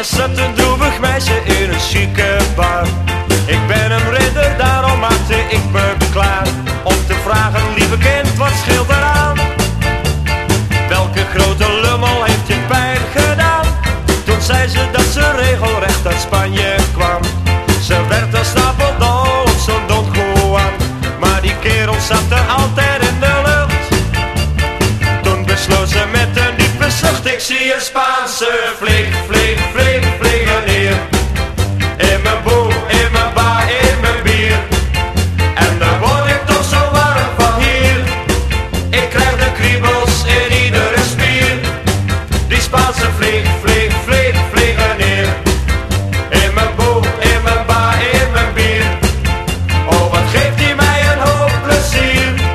zat een droevig meisje in een chique bar. Ik ben een ridder, daarom maakte ik me klaar om te vragen, lieve kind, wat scheelt eraan? Welke grote lummel heeft je pijn gedaan? Toen zei ze dat ze regelrecht uit Spanje kwam. Ze werd een stapeldol op zo'n Don Juan, maar die kerel zat er altijd in de lucht. Toen besloot ze met een diepe zucht, ik zie een Spaanse flik.